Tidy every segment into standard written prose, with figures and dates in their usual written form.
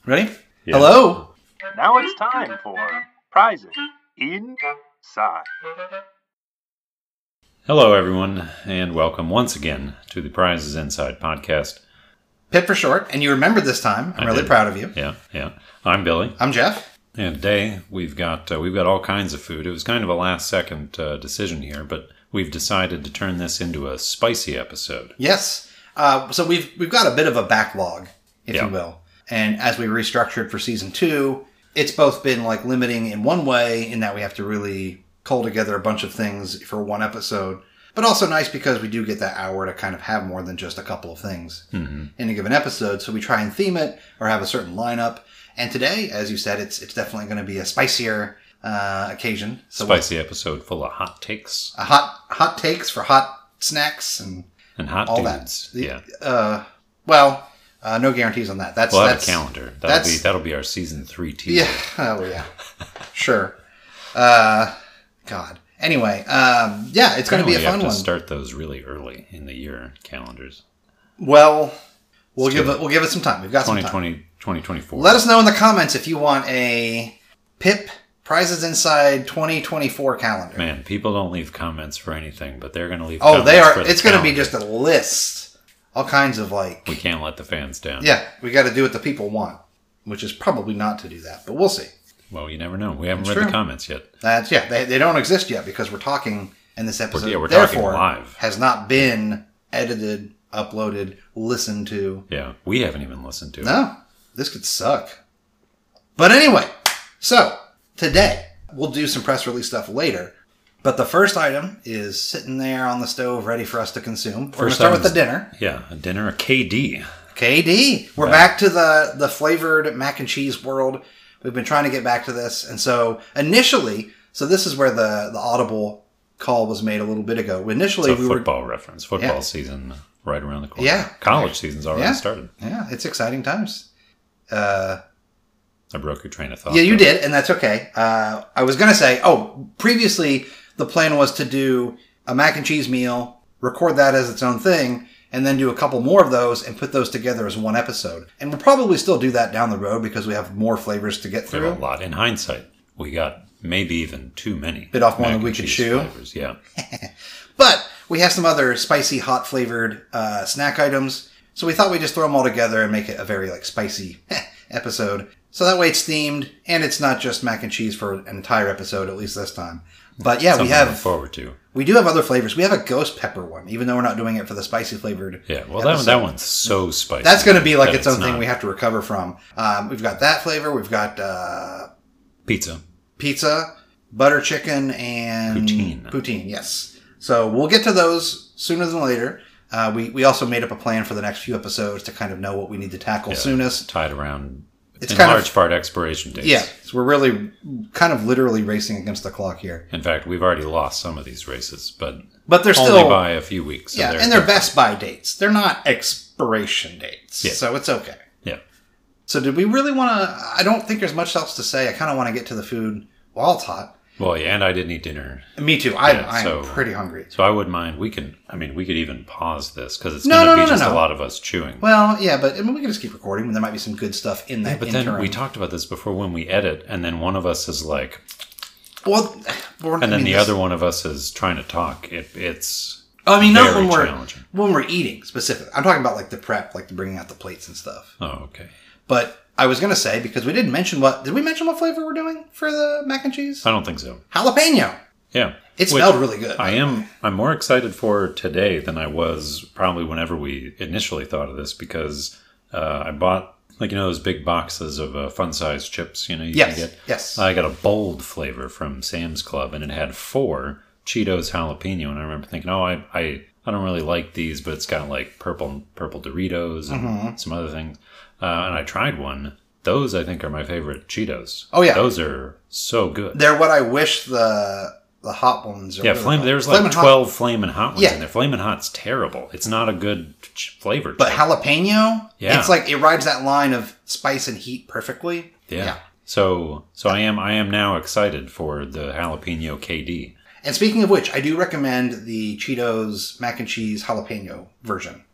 Ready? Yeah. Hello? Now it's time for Prizes Inside. Hello, everyone, and welcome once again to the Prizes Inside podcast. Pip for short, and you remembered this time. I'm really proud of you. Yeah. I'm Billy, I'm Jeff. and today we've got all kinds of food. It was kind of a last-second decision here, but we've decided to turn this into a spicy episode. Yes. So we've got a bit of a backlog, if Yeah. you will. And as we restructured for season 2, it's both been like limiting in one way in that we have to really cull together a bunch of things for one episode, but also nice because we do get that hour to kind of have more than just a couple of things in a given episode. So we try and theme it or have a certain lineup. And today, as you said, it's definitely going to be a spicier occasion. So Spicy episode full of hot takes a hot takes for hot snacks and and hot all dudes. that. Yeah, No guarantees on that. we'll have a calendar. That'll be our season 3 teaser. Yeah. Oh, yeah. Sure. God. Anyway, it's going to be a We fun have to one. start those really early in the year calendars. Well, we'll give it some time. We've got some time. 2020, 2024. Let us know in the comments if you want a Pip Prizes Inside 2024 calendar. Man, people don't leave comments for anything, but they're going to leave Oh, comments they are. for the It's going to be calendar. just a list. All kinds of like. We can't let the fans down. Yeah, we got to do what the people want, which is probably not to do that, but we'll see. Well, you never know. We haven't That's read true. the comments yet. They don't exist yet because we're talking in this episode. we're talking therefore, live. has not been edited, uploaded, listened to. Yeah, we haven't even listened to it. No, this could suck. But anyway, so today we'll do some press release stuff later. But the first item is sitting there on the stove ready for us to consume. We're going to start with the dinner. Yeah, a dinner, a KD. KD. We're back to the flavored mac and cheese world. We've been trying to get back to this. And so initially, this is where the audible call was made a little bit ago. Initially, It's a we were... football reference. Football Yeah. season right around the corner. Yeah. College season's already Yeah. started. Yeah, it's exciting times. I broke your train of thought. Yeah, you though. did, and that's okay. I was going to say, previously the plan was to do a mac and cheese meal, record that as its own thing, and then do a couple more of those and put those together as one episode. And we'll probably still do that down the road because we have more flavors to get We through. have a lot. In hindsight, we got maybe even too many. Bit off more mac than we and could cheese chew. Flavors. Yeah. But we have some other spicy, hot flavored snack items. So we thought we'd just throw them all together and make it a very spicy episode. So that way it's themed and it's not just mac and cheese for an entire episode, at least this time. But yeah, Something to look forward to. we do have other flavors. We have a ghost pepper one, even though we're not doing it for the spicy flavored. Yeah, well, episode. that one's so spicy. That's going to be like that its own it's thing not. we have to recover from. We've got that flavor. We've got Pizza. pizza, butter chicken, and Poutine, yes. So we'll get to those sooner than later. We also made up a plan for the next few episodes to kind of know what we need to tackle soonest. Tied around, It's in kind of- large part, expiration dates. Yeah, so we're really kind of literally racing against the clock here. In fact, we've already lost some of these races, but But they're only still... by a few weeks. So Yeah, and they're best by dates. They're not expiration dates. Yeah. So it's okay. Yeah. So did we really want to... I don't think there's much else to say. I kind of want to get to the food while it's hot. Well, yeah, and I didn't eat dinner. Me too. I'm pretty hungry. So I wouldn't mind. We could even pause this because it's No, going to no, be no, just no. a lot of us chewing. Well, yeah, but we can just keep recording. There might be some good stuff in that But interim. then we talked about this before when we edit, and then one of us is like, Well, and then the other one of us is trying to talk. It's I mean, not very when we're challenging. eating specifically. I'm talking about like the prep, like the bringing out the plates and stuff. Oh, okay. But I was going to say, because we didn't mention did we mention what flavor we're doing for the mac and cheese? I don't think so. Jalapeno. Yeah. It smelled really good. I'm more excited for today than I was probably whenever we initially thought of this because I bought those big boxes of fun-sized chips. You can get. Yes. I got a bold flavor from Sam's Club, and it had 4 Cheetos jalapeno. And I remember thinking, I don't really like these, but it's got like purple Doritos and some other things. And I tried one. Those I think are my favorite Cheetos. Oh yeah, those are so good. They're what I wish the hot ones are. Yeah, there's like 12 Flamin' Hot ones in there. Flamin' Hot's terrible. It's not a good flavor. But jalapeno, yeah, it's like it rides that line of spice and heat perfectly. Yeah. So I am now excited for the jalapeno KD. And speaking of which, I do recommend the Cheetos mac and cheese jalapeno version.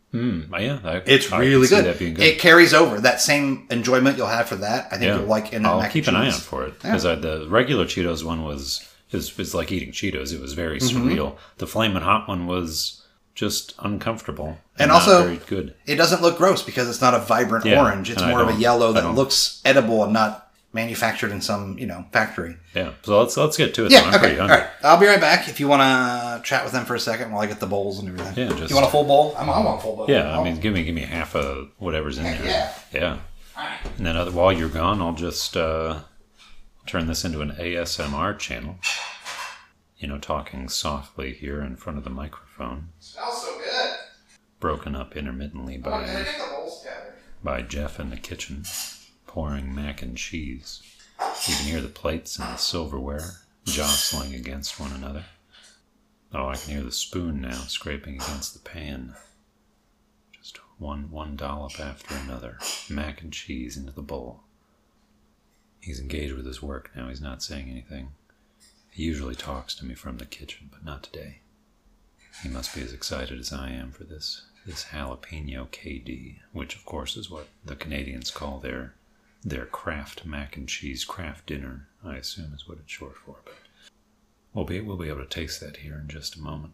Yeah. It's I really can see good. that being good. It carries over. That same enjoyment you'll have for that, I think Yeah. you'll like in that I'll mac keep and an eye cheese. out for it. Because the regular Cheetos one was like eating Cheetos. It was very surreal. The Flamin' Hot one was just uncomfortable. And not also, very good. It doesn't look gross because it's not a vibrant Yeah, orange. It's and I more of a don't- yellow I that don't- looks edible and not manufactured in some, factory. Yeah. So let's get to it. Yeah, though. I'm okay. pretty All hungry. right. I'll be right back if you want to chat with them for a second while I get the bowls and everything. Yeah, just- You want a full bowl? I want a full bowl. Yeah, I mean, give me half of whatever's in there. yeah. Yeah. And then while you're gone, I'll just turn this into an ASMR channel. Talking softly here in front of the microphone. Smells so good. Broken up intermittently Did I get the bowls together? by Jeff in the kitchen, pouring mac and cheese. You can hear the plates and the silverware jostling against one another. Oh, I can hear the spoon now scraping against the pan. Just one dollop after another. Mac and cheese into the bowl. He's engaged with his work now. He's not saying anything. He usually talks to me from the kitchen, but not today. He must be as excited as I am for this jalapeno KD, which of course is what the Canadians call their Kraft mac and cheese Kraft dinner, I assume is what it's short for. But we'll be able to taste that here in just a moment.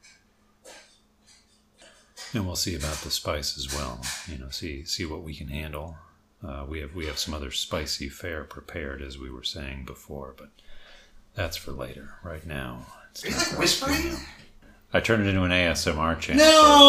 And we'll see about the spice as well. See what we can handle. We have some other spicy fare prepared, as we were saying before, but that's for later. Right now, it's Are you time like for whispering? jalapeno. I turned it into an ASMR channel.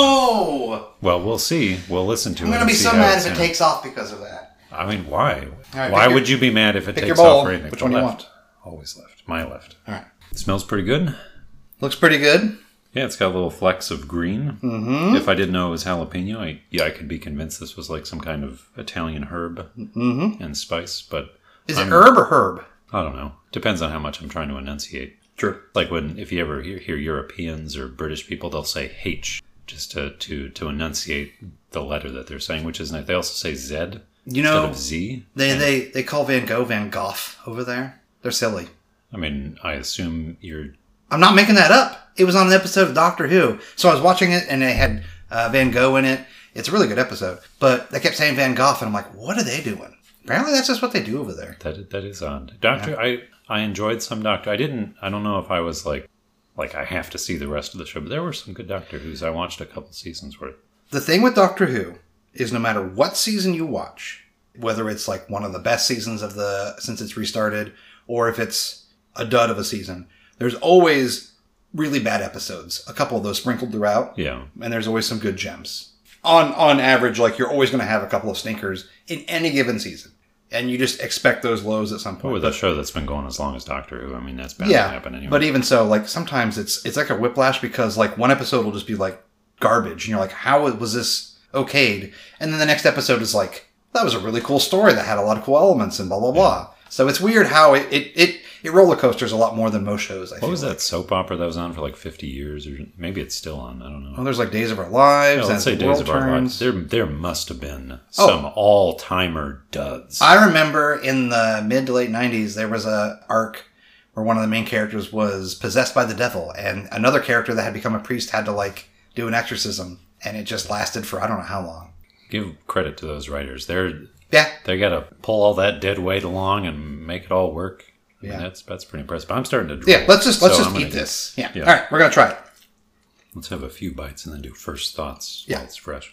No! Well, we'll see. We'll listen to it. I'm going to and be see so how mad it if it sounds. takes off because of that. I mean, why? right, Why pick would you be mad if it pick takes your bowl. off for anything? Which The one do you left. Always left. My left. All right. It smells pretty good. Looks pretty good. Yeah, it's got little flecks of green. Mm-hmm. If I didn't know it was jalapeno, I could be convinced this was like some kind of Italian herb and spice. But Is it herb or herb? I don't know. Depends on how much I'm trying to enunciate. True. Like if you ever hear Europeans or British people, they'll say H just to enunciate the letter that they're saying, which is nice. They also say Z instead of Z. They call Van Gogh Van Gogh over there. They're silly. I mean, I assume you're... I'm not making that up. It was on an episode of Doctor Who. So I was watching it and they had Van Gogh in it. It's a really good episode. But they kept saying Van Gogh and I'm like, what are they doing? Apparently that's just what they do over there. That is odd. Doctor, yeah. I enjoyed some Doctor. I don't know if I was like I have to see the rest of the show, but there were some good Doctor Who's. I watched a couple seasons worth. The thing with Doctor Who is no matter what season you watch, whether it's like one of the best seasons since it's restarted, or if it's a dud of a season, there's always really bad episodes. A couple of those sprinkled throughout. Yeah. And there's always some good gems. On average, like you're always going to have a couple of stinkers in any given season. And you just expect those lows at some point. But with a show that's been going as long as Doctor Who, I mean, that's bound to happen anyway. But even so, like sometimes it's like a whiplash because like one episode will just be like garbage. And you're like, how was this okayed? And then the next episode is like, that was a really cool story that had a lot of cool elements and blah, blah, blah. So it's weird how it roller coasters a lot more than most shows, I feel. What was that soap opera that was on for like 50 years? Or maybe it's still on. I don't know. Well, there's like Days of Our Lives. Yeah, let's say and Days of Our Turns. Lives. There must have been some all-timer duds. I remember in the mid to late 90s, there was a arc where one of the main characters was possessed by the devil. And another character that had become a priest had to like do an exorcism. And it just lasted for I don't know how long. Give credit to those writers. Yeah. They got to pull all that dead weight along and make it all work. I mean, Yeah. that's pretty impressive. But I'm starting to drool. Yeah, let's just I'm eat gonna this. Yeah. Yeah. All right, we're going to try it. Let's have a few bites and then do first thoughts Yeah. while it's fresh.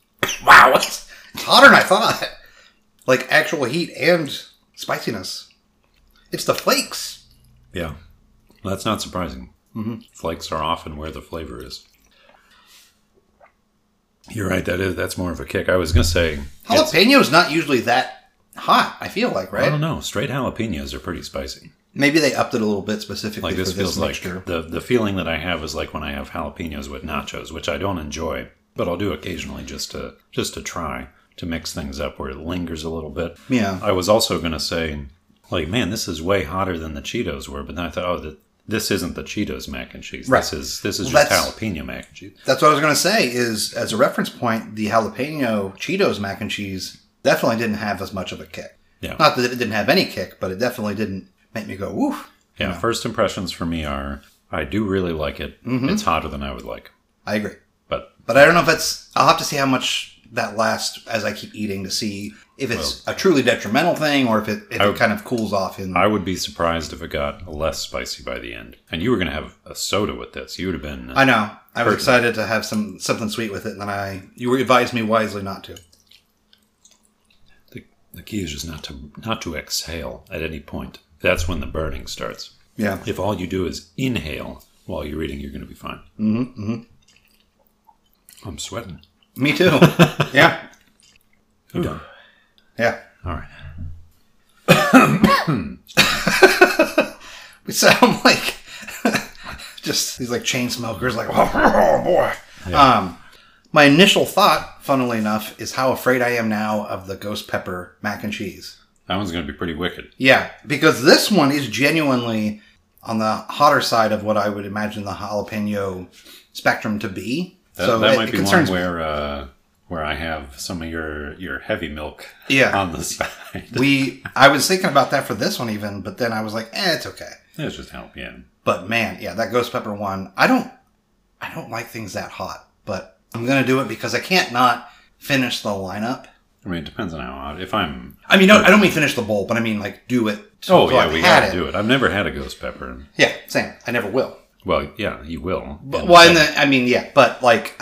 Wow, it's hotter than I thought. Like actual heat and spiciness. It's the flakes. Yeah. Well, that's not surprising. Mm-hmm. Flakes are often where the flavor is. You're right. That's more of a kick. I was going to say... Jalapeno's not usually that hot, I feel like, right? I don't know. Straight jalapenos are pretty spicy. Maybe they upped it a little bit specifically Like this for this feels mixture. like the feeling that I have is like when I have jalapenos with nachos, which I don't enjoy, but I'll do occasionally just to try to mix things up where it lingers a little bit. Yeah. I was also going to say, like, man, this is way hotter than the Cheetos were, but then I thought, this isn't the Cheetos mac and cheese. Right. This is just that's- jalapeno mac and cheese. That's what I was going to say is, as a reference point, the jalapeno Cheetos mac and cheese definitely didn't have as much of a kick. Yeah. Not that it didn't have any kick, but it definitely didn't make me go, woof. Yeah, first impressions for me are, I do really like it. Mm-hmm. It's hotter than I would like. I agree. But But I don't know if it's... I'll have to see how much that lasts as I keep eating to see if it's a truly detrimental thing or if it kind of cools off. I would be surprised if it got less spicy by the end. And you were going to have a soda with this. You would have been... I know. I was excited to have something sweet with it, and then you advised me wisely not to. The key is just not to exhale at any point. That's when the burning starts. Yeah. If all you do is inhale while you're eating, you're going to be fine. Mm-hmm. Mm-hmm. I'm sweating. Me too. Yeah. You done? Yeah. All right. We sound like just these like chain smokers, like, oh boy. Yeah. My initial thought, funnily enough, is how afraid I am now of the ghost pepper mac and cheese. That one's going to be pretty wicked. Yeah, because this one is genuinely on the hotter side of what I would imagine the jalapeno spectrum to be. That might be one where I have some of your heavy milk on the side. I was thinking about that for this one even, but then I was like, it's okay. It's just jalapeno. But man, yeah, that ghost pepper one, I don't like things that hot, but I'm going to do it because I can't not finish the lineup. I mean, it depends on how hot. I don't mean finish the bowl, but I mean like do it. We got to do it. I've never had a ghost pepper. Yeah, same. I never will. Well, yeah, you will. But like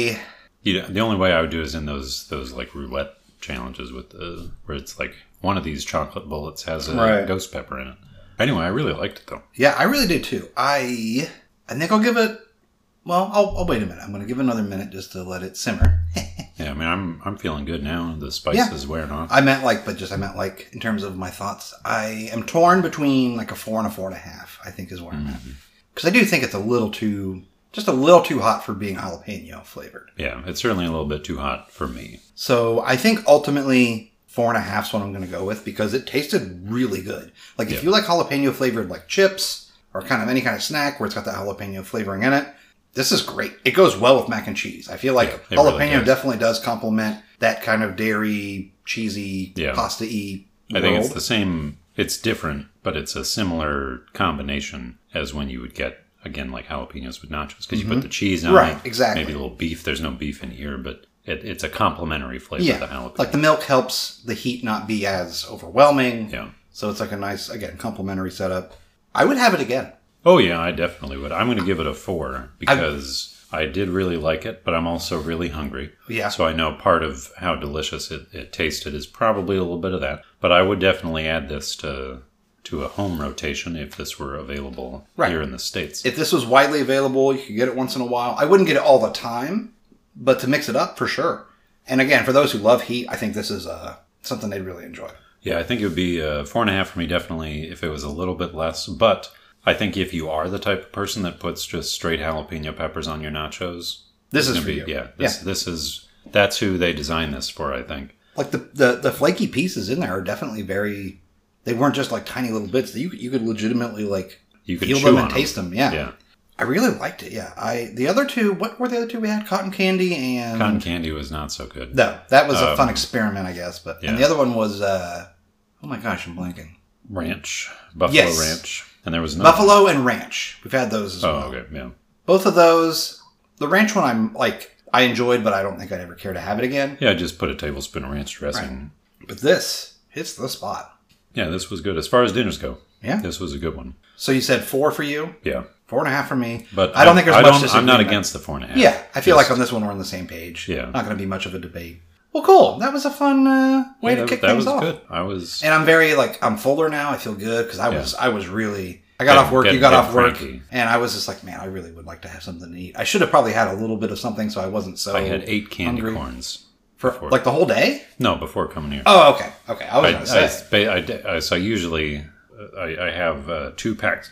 the only way I would do is in those like roulette challenges where it's like one of these chocolate bullets has a ghost pepper in it. Anyway, I really liked it though. Yeah, I really did too. I think I'll give it. Well, I'll wait a minute. I'm going to give it another minute just to let it simmer. Yeah, I mean, I'm feeling good now. The spice is wearing off. I meant like in terms of my thoughts, I am torn between like a 4 and a 4.5. I think is where I'm at, because I do think it's a little too hot for being jalapeno flavored. Yeah, it's certainly a little bit too hot for me. So I think ultimately 4.5 is what I'm going to go with because it tasted really good. Like if you like jalapeno flavored like chips or kind of any kind of snack where it's got that jalapeno flavoring in it. This is great. It goes well with mac and cheese. I feel like jalapeno really definitely does complement that kind of dairy, cheesy, pasta-y world. I think it's the same. It's different, but it's a similar combination as when you would get, again, like jalapenos with nachos. Because you put the cheese on it. Exactly. Maybe a little beef. There's no beef in here, but it's a complementary flavor of the jalapeno. Like the milk helps the heat not be as overwhelming. Yeah. So it's like a nice, again, complementary setup. I would have it again. Oh, yeah, I definitely would. I'm going to give it a 4 because I did really like it, but I'm also really hungry. Yeah. So I know part of how delicious it tasted is probably a little bit of that. But I would definitely add this to a home rotation if this were available here in the States. If this was widely available, you could get it once in a while. I wouldn't get it all the time, but to mix it up, for sure. And again, for those who love heat, I think this is something they'd really enjoy. Yeah, I think it would be 4.5 for me, definitely, if it was a little bit less. But I think if you are the type of person that puts just straight jalapeno peppers on your nachos, this is for you. Yeah, that's who they designed this for, I think. Like the flaky pieces in there are definitely very. They weren't just like tiny little bits. You could legitimately like feel them and taste them. Yeah. I really liked it. Yeah. The other two. What were the other two we had? Cotton candy and cotton candy was not so good. No, that was a fun experiment, I guess. But and the other one was oh my gosh, I'm blanking. Ranch, Buffalo Ranch. And there was Buffalo and ranch. We've had those as well. Oh, okay, yeah. Both of those. The ranch one I enjoyed, but I don't think I'd ever care to have it again. Yeah, I just put a tablespoon of ranch dressing. Right. But this hits the spot. Yeah, this was good. As far as dinners go, yeah, this was a good one. So you said 4 for you? Yeah. 4.5 for me. But I don't think there's much disagreement. I'm not against the 4.5. Yeah, I feel like on this one we're on the same page. Yeah. Not going to be much of a debate. Well, cool. That was a fun way to kick things off. That was good. And I'm very I'm fuller now. I feel good because I was really. I got off work, you got off work, and I was just like, man, I really would like to have something to eat. I should have probably had a little bit of something so I wasn't so I had 8 candy hungry. Corns. For like the whole day? No, before coming here. Oh, okay. Okay, I was going to say. So usually I have 2 packs.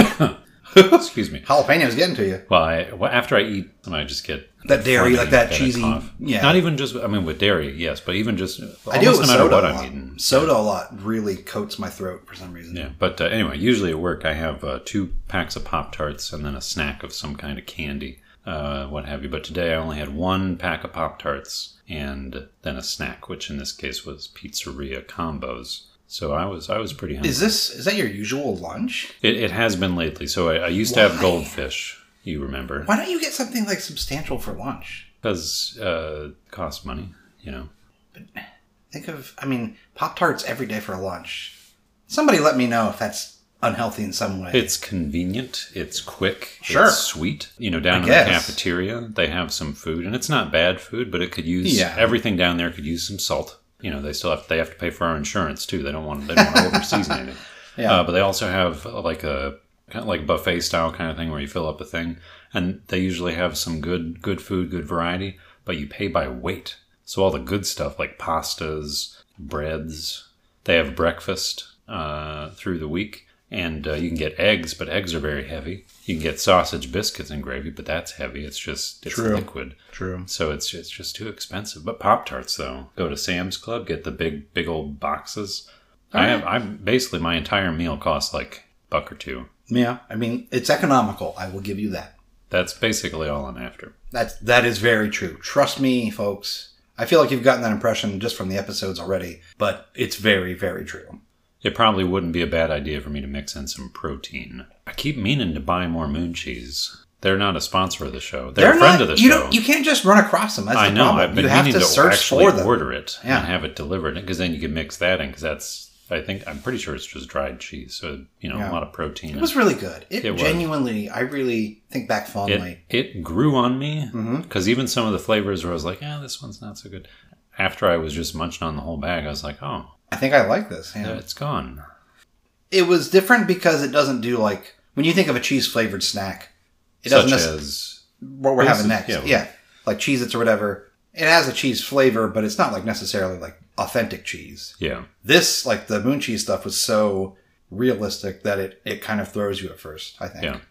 Excuse me. Jalapenos getting to you. Well, after I eat, I just get that dairy, like that cheesy. Yeah. Not even just. I mean, with dairy, yes, but even just. I do it with no matter soda what a I'm lot. eating. Soda a lot really coats my throat for some reason. Yeah, but anyway, usually at work I have 2 packs of Pop-Tarts and then a snack of some kind of candy, what have you. But today I only had 1 pack of Pop-Tarts and then a snack, which in this case was pizzeria combos. So I was pretty hungry. Is that your usual lunch? It has been lately. So I used to have goldfish. You remember? Why don't you get something like substantial for lunch? Because it costs money, you know. Think of, Pop-Tarts every day for lunch. Somebody let me know if that's unhealthy in some way. It's convenient. It's quick. Sure. It's sweet. You know, down in the cafeteria, they have some food, and it's not bad food, but it could use everything down there could use some salt. You know, they have to pay for our insurance too. They don't want to over season anything. Yeah. But they also have like a kind of like buffet style kind of thing where you fill up a thing, and they usually have some good food, good variety, but you pay by weight. So all the good stuff like pastas, breads, they have breakfast through the week. And you can get eggs, but eggs are very heavy. You can get sausage, biscuits, and gravy, but that's heavy. It's liquid. True. So it's just too expensive. But Pop-Tarts, though, go to Sam's Club, get the big old boxes. I'm basically my entire meal costs like $1 or $2. Yeah, it's economical. I will give you that. That's basically all I'm after. That is very true. Trust me, folks. I feel like you've gotten that impression just from the episodes already, but it's very, very true. It probably wouldn't be a bad idea for me to mix in some protein. I keep meaning to buy more Moon Cheese. They're not a sponsor of the show. They're a friend of the show. You can't just run across them. That's the problem. I've been meaning to actually order it and have it delivered, because then you can mix that in, because I'm pretty sure it's just dried cheese. So, a lot of protein. It was really good. It genuinely, I really think back fondly. It grew on me, because even some of the flavors where I was like, this one's not so good. After I was just munching on the whole bag, I was like, oh. I think I like this. Yeah. It's gone. It was different because it doesn't do when you think of a cheese-flavored snack, it doesn't as what we're having next. Yeah, like Cheez-Its or whatever. It has a cheese flavor, but it's not necessarily authentic cheese. Yeah. This, the Moon Cheese stuff was so realistic that it kind of throws you at first, I think. Yeah.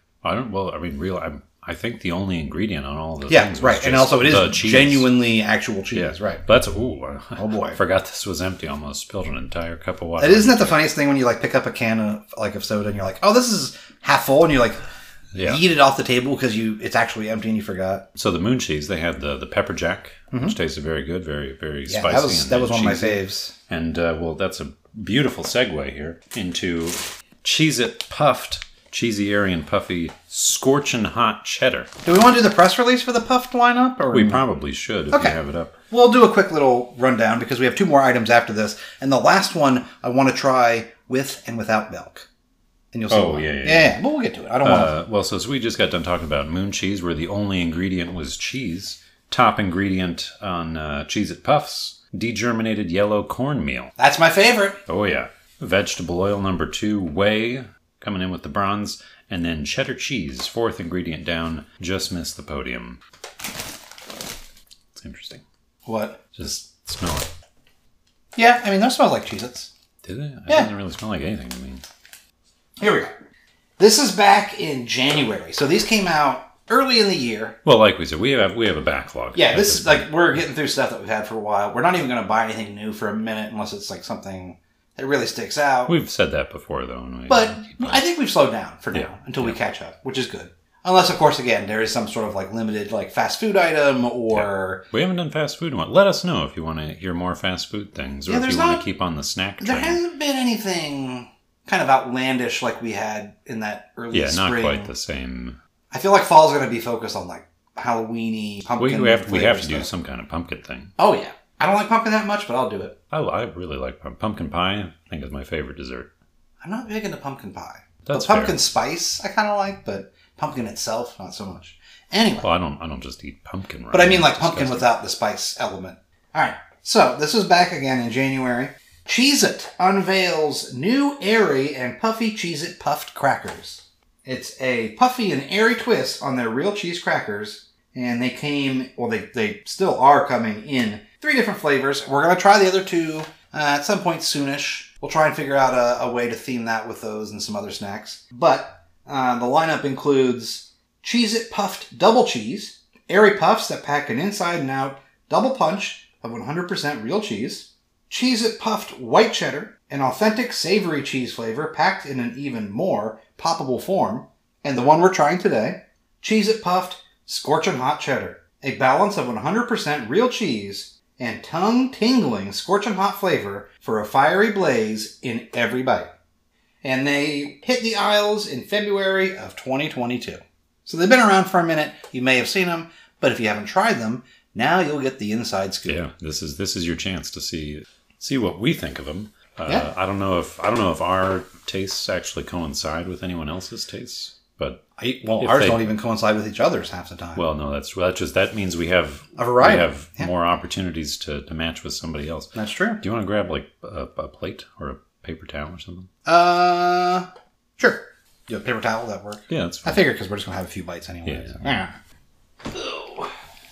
I think the only ingredient on all the things was right. And also it is genuinely actual cheese, right. But that's, oh boy. I forgot this was empty. Almost spilled an entire cup of water. Isn't that the funniest thing when you pick up a can of soda and you're like, oh, this is half full, and you eat it off the table because it's actually empty and you forgot. So the Moon Cheese, they had the pepper jack, which tasted very good, very, very spicy. That was one of my faves. And that's a beautiful segue here into Cheez-It Puffed Cheesy, airy, and puffy, scorching hot cheddar. Do we want to do the press release for the puffed lineup? Or we probably should if you have it up. We'll do a quick little rundown because we have 2 more items after this. And the last one I want to try with and without milk. And you'll see. Oh, yeah. But we'll get to it. I don't want to. Well, so we just got done talking about Moon Cheese, where the only ingredient was cheese. Top ingredient on Cheez-It Puffs, degerminated yellow cornmeal. That's my favorite. Oh, yeah. Vegetable oil number 2, whey. Coming in with the bronze, and then cheddar cheese, 4th ingredient down, just missed the podium. It's interesting. What? Just smell it. Yeah, those smell like Cheez-Its. Did it? It doesn't really smell like anything to me. Here we go. This is back in January, so these came out early in the year. Well, like we said, we have a backlog. Yeah, this is we're getting through stuff that we've had for a while. We're not even going to buy anything new for a minute unless it's something it really sticks out. We've said that before, though. But I think we've slowed down for now until we catch up, which is good. Unless, of course, again, there is some sort of limited fast food item or... Yeah. We haven't done fast food in a while. Let us know if you want to hear more fast food things or if you want to keep on the snack train. There hasn't been anything kind of outlandish like we had in that early spring. Yeah, not quite the same. I feel like fall's going to be focused on Halloween-y, pumpkin we have to do some kind of pumpkin thing. Oh, yeah. I don't like pumpkin that much, but I'll do it. I really like pumpkin pie. I think is my favorite dessert. I'm not big into pumpkin pie. That's pumpkin spice I kind of like, but pumpkin itself, not so much. Anyway. Well, I don't just eat pumpkin. Right? But I mean pumpkin without the spice element. All right. So this was back again in January. Cheez-It unveils new airy and puffy Cheez-It puffed crackers. It's a puffy and airy twist on their real cheese crackers, and they still are coming in 3 different flavors. We're going to try the other 2 at some point soonish. We'll try and figure out a way to theme that with those and some other snacks. But the lineup includes Cheez-It Puffed Double Cheese, airy puffs that pack an inside and out double punch of 100% real cheese, Cheez-It Puffed White Cheddar, an authentic savory cheese flavor packed in an even more poppable form, and the one we're trying today, Cheez-It Puffed Scorchin' Hot Cheddar, a balance of 100% real cheese and tongue-tingling scorching hot flavor for a fiery blaze in every bite. And they hit the aisles in February of 2022. So they've been around for a minute. You may have seen them, but if you haven't tried them, Now you'll get the inside scoop. Yeah, this is your chance to see what we think of them. Yeah. I don't know if our tastes actually coincide with anyone else's tastes, but Ours don't even coincide with each other's half the time. well, no, that means we have A variety. We have more opportunities to match with somebody else. That's true. Do you want to grab like a plate or a paper towel or something? Sure. Do a paper towel, that work? Yeah, that's I fine. figured because we're just going to have a few bites anyway. Yeah. So.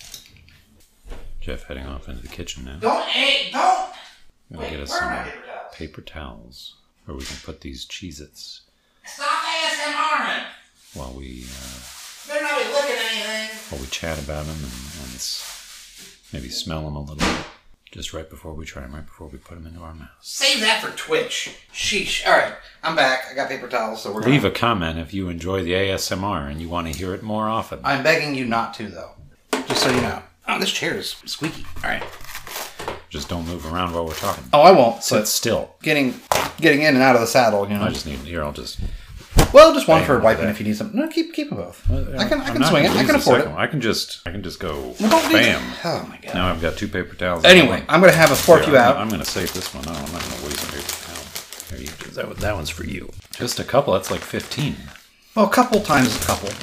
Jeff heading off into the kitchen now. Don't! We're gonna get us some paper towels, where we can put these Cheez-Its Stop ASMRing! while we Better not be looking at anything. while we chat about them and maybe smell them a little bit, just right before we try them, right before we put them into our mouths. Save that for Twitch. Sheesh. All right, I'm back. I got paper towels, so we're Leave a comment if you enjoy the ASMR and you want to hear it more often. I'm begging you not to, though. Just so you know. Oh, this chair is squeaky. All right. Just don't move around while we're talking. Oh, I won't. Sit still. Getting in and out of the saddle, you know. I just need here. I'll just. Well, just one Bang, for wiping that. if you need something. No, keep them both. I can I'm not swing it. gonna I use can the afford it. second one. I can just go. Well, don't do Bam. that. Oh my god. Now I've got two paper towels. Anyway, I'm going to have a fork you out. I'm going to save this one. No, I'm not going to waste a paper towel. Here you go. That one's for you. Just a couple. That's like 15. Well, a couple times a couple.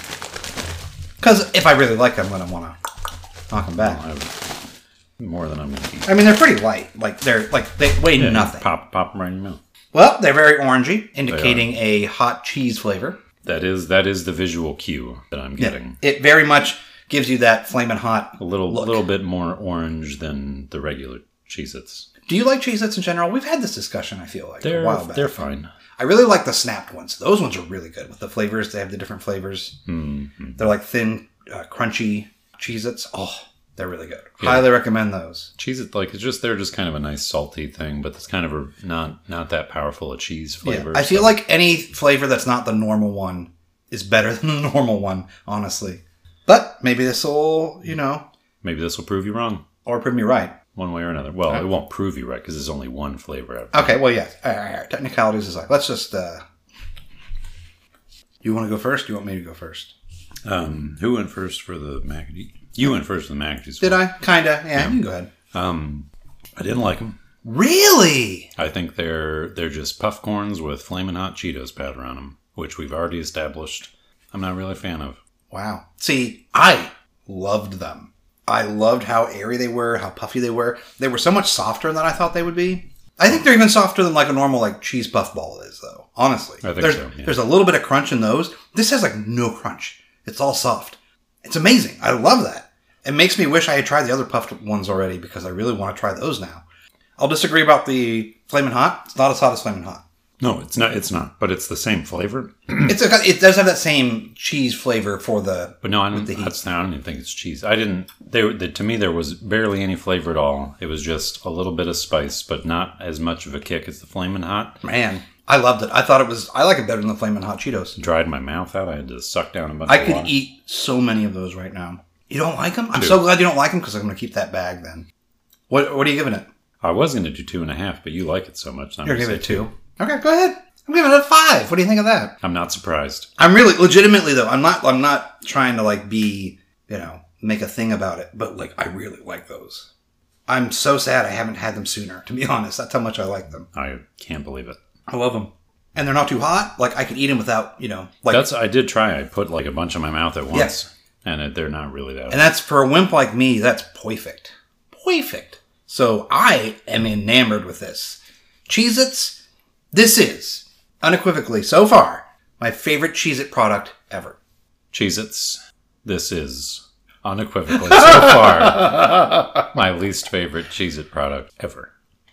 Because if I really like them, I'm going to want to knock them back. More than I'm going to eat. I mean, they're pretty light. They weigh nothing. Pop them right in your mouth. Well, they're very orangey, indicating a hot cheese flavor. That is the visual cue that I'm getting. It very much gives you that flaming hot A little look. bit more orange than the regular Cheez-Its. Do you like Cheez-Its in general? We've had this discussion, I feel like, a while back. They're fine. I really like the snapped ones. Those ones are really good with the flavors. They have the different flavors. Mm-hmm. They're like thin, crunchy Cheez-Its. Oh, they're really good. Yeah. Highly recommend those. Cheez-It, they're just kind of a nice salty thing, but it's kind of not that powerful a cheese flavor. Yeah. I feel like any flavor that's not the normal one is better than the normal one, honestly. But maybe this will, maybe this will prove you wrong, or prove me right. one way or another. Well, it won't prove you right because there's only one flavor. Okay, well, yeah. All right. Technicalities aside, let's just. You want to go first? You want me to go first? Who went first for the mac and cheese? You went first for the mac and cheese. Did I? Kinda. Yeah, you can go ahead. I didn't like them. Really? I think they're just puff corns with flaming hot Cheetos powder on them, which we've already established. I'm not really a fan of. Wow. See, I loved them. I loved how airy they were, how puffy they were. They were so much softer than I thought they would be. I think they're even softer than like a normal cheese puff ball is, though. Honestly, I think so. Yeah. There's a little bit of crunch in those. This has no crunch. It's all soft. It's amazing. I love that. It makes me wish I had tried the other puffed ones already because I really want to try those now. I'll disagree about the Flamin' Hot. It's not as hot as Flamin' Hot. No, it's not. It's not. But it's the same flavor. It does have that same cheese flavor for the. But no, I don't with the heat. I don't even think it's cheese. I didn't. To me, there was barely any flavor at all. It was just a little bit of spice, but not as much of a kick as the Flamin' Hot. Man, I loved it. I like it better than the Flamin' Hot Cheetos. Dried my mouth out. I had to suck down a bunch I of could water. eat so many of those right now. You don't like them? I'm so glad you don't like them because I'm going to keep that bag then. What are you giving it? I was going to do 2.5, but you like it so much. You're giving it 2. Okay, go ahead. I'm giving it a 5. What do you think of that? I'm not surprised. I'm really, legitimately though, I'm not trying to be, make a thing about it, but I really like those. I'm so sad I haven't had them sooner, to be honest. That's how much I like them. I can't believe it. I love them. And they're not too hot. I could eat them without, I did try. I put a bunch in my mouth at once. Yes. And they're not really that. And that's, for a wimp like me, that's perfect. Perfect. So I am enamored with this. Cheez-Its, this is, unequivocally, so far, my favorite Cheez-It product ever. Cheez-Its, this is, unequivocally, so far, my least favorite Cheez-It product ever.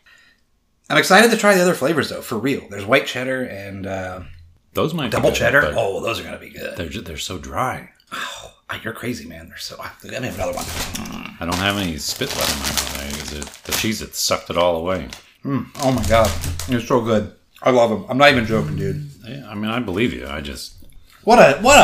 I'm excited to try the other flavors, though, for real. There's white cheddar and Those might double be good, cheddar. but Oh, those are going to be good. they're so dry. Oh, you're crazy, man. They're so... Let me have another one. I don't have any spit left in my mouth. The Cheez-It sucked it all away. Oh, my God. They're so good. I love them. I'm not even joking, dude. Yeah, I mean, I believe you. I just... What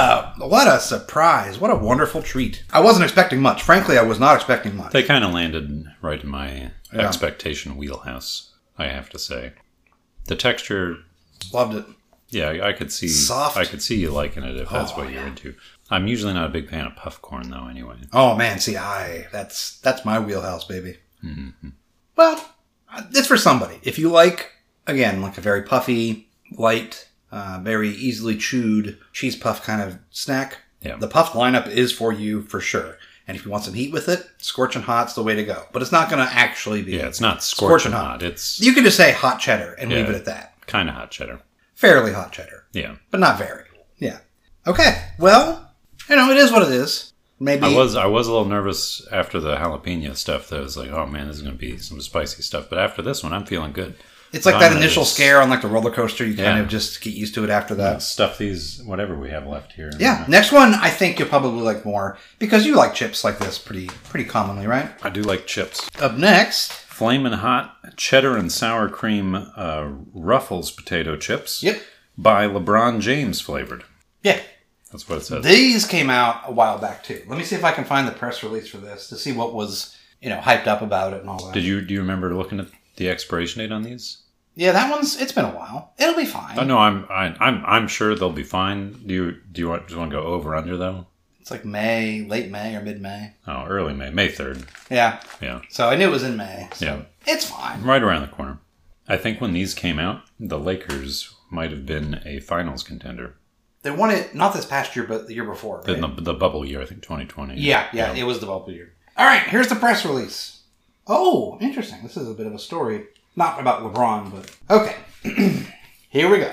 a surprise. What a wonderful treat. I wasn't expecting much. Frankly, I was not expecting much. They kind of landed right in my expectation wheelhouse, I have to say. The texture... Loved it. Yeah, I could see Soft. I could see you liking it if that's what you're into. I'm usually not a big fan of puff corn though. Anyway. Oh man, see, that's my wheelhouse, baby. Mm-hmm. Well, it's for somebody. If you like, again, like a very puffy, light, very easily chewed cheese puff kind of snack, the puff lineup is for you for sure. And if you want some heat with it, scorching hot's the way to go. But it's not going to actually be. Yeah, it's not scorching hot. It's you can just say hot cheddar and leave it at that. Kind of hot cheddar. Fairly hot cheddar. Yeah, but not very. Yeah. Okay. Well. It is what it is. Maybe I was a little nervous after the jalapeno stuff. That I was like, oh man, this is going to be some spicy stuff. But after this one, I'm feeling good. It's like that initial scare on like the roller coaster. You kind of just get used to it after that. Stuff these whatever we have left here. Yeah. Next one, I think you'll probably like more because you like chips like this pretty commonly, right? I do like chips. Up next, Flamin' Hot cheddar and sour cream Ruffles potato chips. Yep. By LeBron James flavored. Yeah. That's what it says. These came out a while back too. Let me see if I can find the press release for this to see what was, hyped up about it and all that. Do you remember looking at the expiration date on these? Yeah, it's been a while. It'll be fine. Oh no, I'm sure they'll be fine. Do you want to go over under though? It's like May, late May or mid May. Oh, early May, May 3rd. Yeah. Yeah. So I knew it was in May. So yeah. It's fine. Right around the corner. I think when these came out, the Lakers might have been a finals contender. They won it not this past year, but the year before. Right? The bubble year, I think 2020. Yeah, it was the bubble year. All right, here's the press release. Oh, interesting. This is a bit of a story. Not about LeBron, but... Okay, here we go.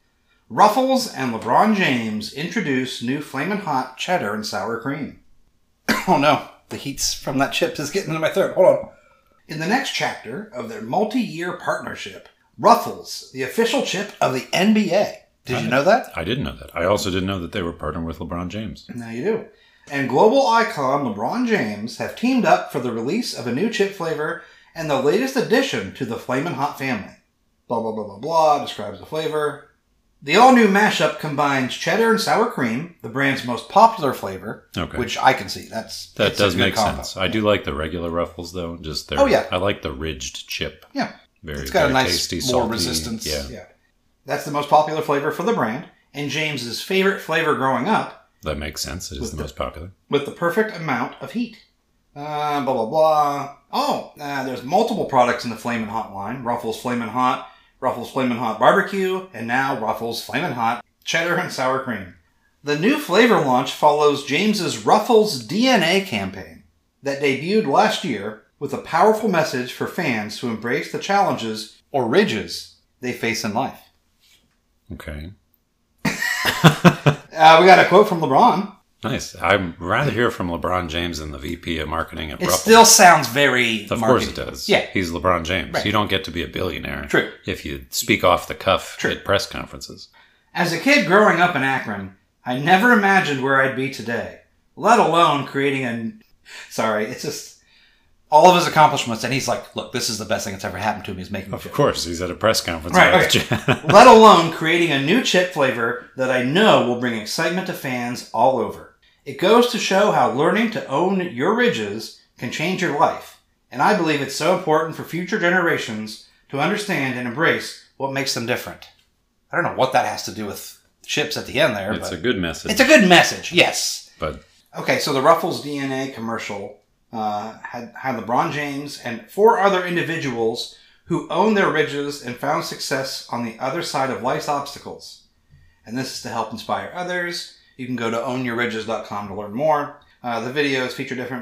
Ruffles and LeBron James introduce new Flamin' Hot cheddar and sour cream. Oh no, the heat's from that chip is getting into my throat. Hold on. In the next chapter of their multi-year partnership, Ruffles, the official chip of the NBA... Did you know that? I didn't know that. I also didn't know that they were partnering with LeBron James. Now you do. And global icon LeBron James have teamed up for the release of a new chip flavor and the latest addition to the Flamin' Hot family. Blah, blah, blah, blah, blah, describes the flavor. The all-new mashup combines cheddar and sour cream, the brand's most popular flavor, which I can see. That does make sense. I do like the regular Ruffles, though. I like the ridged chip. Yeah. It's got a nice, tasty, more salty. resistance. Yeah. That's the most popular flavor for the brand, and James's favorite flavor growing up. That makes sense. It is the most popular. With the perfect amount of heat. Blah, blah, blah. Oh, there's multiple products in the Flamin' Hot line. Ruffles Flamin' Hot, Ruffles Flamin' Hot Barbecue, and now Ruffles Flamin' Hot Cheddar and Sour Cream. The new flavor launch follows James's Ruffles DNA campaign that debuted last year with a powerful message for fans to embrace the challenges or ridges they face in life. Okay. We got a quote from LeBron. Nice. I'd rather hear from LeBron James than the VP of marketing at It Ruffles. still sounds very Of marketing. course it does. Yeah. He's LeBron James. Right. You don't get to be a billionaire True. if you speak off the cuff at press conferences. As a kid growing up in Akron, I never imagined where I'd be today, let alone creating a... Sorry, it's just... All of his accomplishments, and he's like, look, this is the best thing that's ever happened to me is making a chip. Of course, he's at a press conference. Right. Let alone creating a new chip flavor that I know will bring excitement to fans all over. It goes to show how learning to own your ridges can change your life, and I believe it's so important for future generations to understand and embrace what makes them different. I don't know what that has to do with chips at the end there. It's a good message. It's a good message, yes. But okay, so the Ruffles DNA commercial had LeBron James and 4 other individuals who own their ridges and found success on the other side of life's obstacles. And this is to help inspire others. You can go to ownyourridges.com to learn more. The videos feature different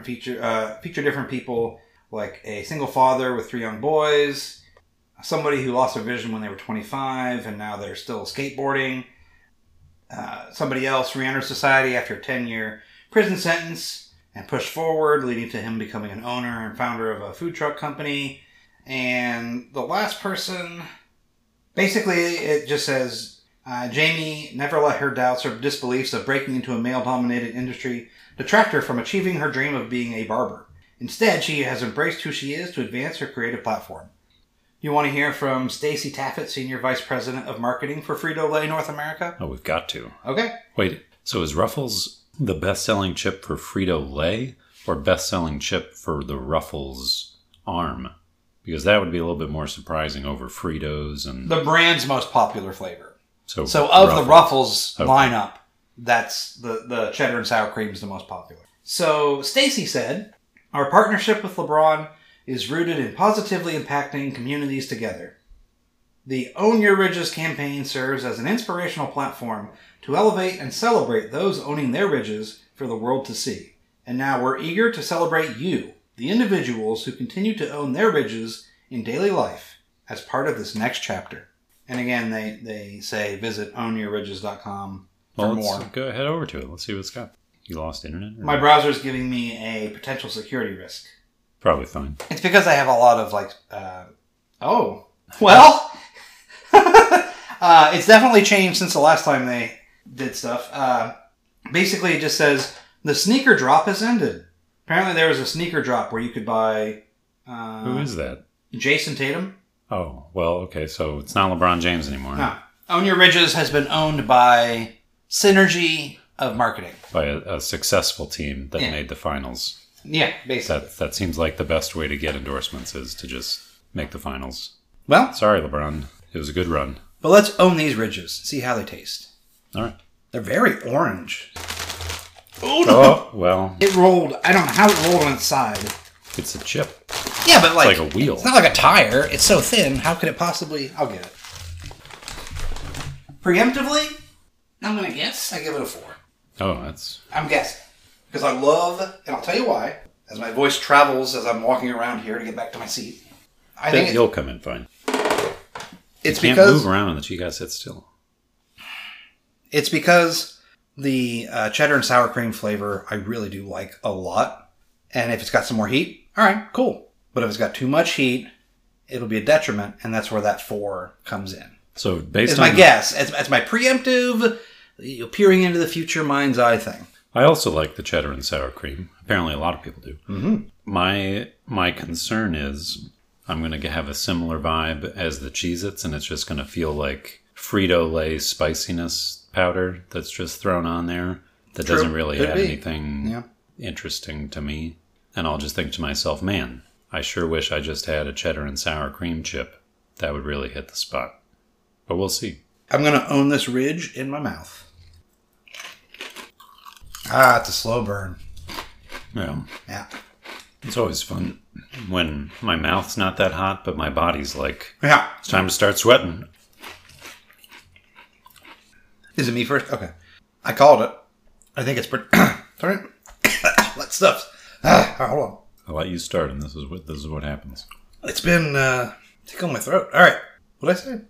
people, like a single father with 3 young boys, somebody who lost their vision when they were 25 and now they're still skateboarding, somebody else re-enters society after a 10-year prison sentence and pushed forward, leading to him becoming an owner and founder of a food truck company. And the last person, basically it just says, Jamie never let her doubts or disbeliefs of breaking into a male-dominated industry detract her from achieving her dream of being a barber. Instead, she has embraced who she is to advance her creative platform. You want to hear from Stacy Taffet, Senior Vice President of Marketing for Frito-Lay North America? Oh, we've got to. Okay. Wait, so is Ruffles the best-selling chip for Frito-Lay or best-selling chip for the Ruffles arm? Because that would be a little bit more surprising over Fritos and... The brand's most popular flavor. So of the Ruffles Okay. lineup, that's the cheddar and sour cream is the most popular. So Stacy said, our partnership with LeBron is rooted in positively impacting communities together. The Own Your Ridges campaign serves as an inspirational platform to elevate and celebrate those owning their ridges for the world to see. And now we're eager to celebrate you, the individuals who continue to own their ridges in daily life, as part of this next chapter. And again, they say visit ownyourridges.com for more. Let's go head over to it. Let's see what it's got. You lost internet? Or My browser's giving me a potential security risk. Probably fine. It's because I have a lot of it's definitely changed since the last time they did stuff. Basically, it just says the sneaker drop has ended. Apparently, there was a sneaker drop where you could buy. Who is that? Jason Tatum. Oh, well, okay, so it's not LeBron James anymore. No. Own Your Ridges has been owned by Synergy of Marketing. By a successful team that made the finals. Yeah, basically. That seems like the best way to get endorsements is to just make the finals. Well, Sorry, LeBron. It was a good run. but let's own these ridges. See how they taste. All right. They're very orange. Oh, well, It rolled. I don't know how it rolled on its side. it's a chip. Yeah, but like a wheel. It's not like a tire. It's so thin. How could it possibly... I'll get it. Preemptively, I'm going to guess I give it a 4. Oh, that's... I'm guessing. Because I love... And I'll tell you why. As my voice travels as I'm walking around here to get back to my seat. I think You'll come in fine. it's You can't because... move around that you gotta sit still. It's because the cheddar and sour cream flavor I really do like a lot. And if it's got some more heat, all right, cool. But if it's got too much heat, it'll be a detriment, and that's where that 4 comes in. So based It's on... my guess. It's my preemptive, peering into the future mind's eye thing. I also like the cheddar and sour cream. Apparently a lot of people do. Mm-hmm. My concern is I'm going to have a similar vibe as the Cheez-Its, and it's just going to feel like Frito-Lay spiciness powder that's just thrown on there that True. doesn't really Could add be. anything interesting to me. And I'll just think to myself, man, I sure wish I just had a cheddar and sour cream chip. That would really hit the spot. But we'll see. I'm going to own this ridge in my mouth. Ah, it's a slow burn. Yeah. Yeah. It's always fun when my mouth's not that hot, but my body's like, Yeah. it's time to start sweating. Is it me first? Okay. I called it. I think it's pretty... Sorry. That stuff's... hold on. I'll let you start, and this is what happens. It's been tickling my throat. All right. What did I say?